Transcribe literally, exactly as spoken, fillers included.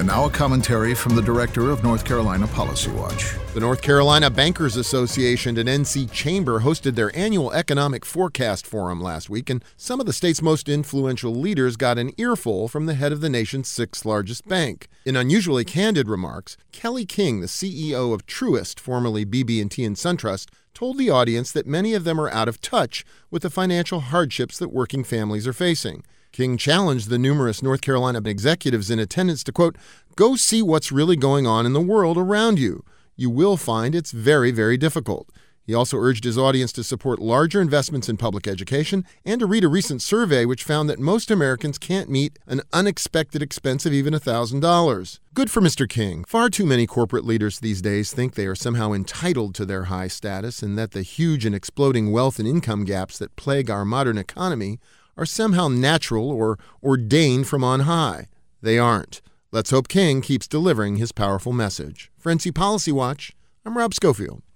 And now a commentary from the director of North Carolina Policy Watch. The North Carolina Bankers Association and N C Chamber hosted their annual economic forecast forum last week, and some of the state's most influential leaders got an earful from the head of the nation's sixth largest bank. In unusually candid remarks, Kelly King, the C E O of Truist, formerly B B and T and SunTrust, told the audience that many of them are out of touch with the financial hardships that working families are facing. King challenged the numerous North Carolina executives in attendance to, quote, "Go see what's really going on in the world around you. You will find it's very, very difficult." He also urged his audience to support larger investments in public education and to read a recent survey which found that most Americans can't meet an unexpected expense of even one thousand dollars. Good for Mister King. Far too many corporate leaders these days think they are somehow entitled to their high status and that the huge and exploding wealth and income gaps that plague our modern economy are somehow natural or ordained from on high. They aren't. Let's hope King keeps delivering his powerful message. For N C Policy Watch, I'm Rob Schofield.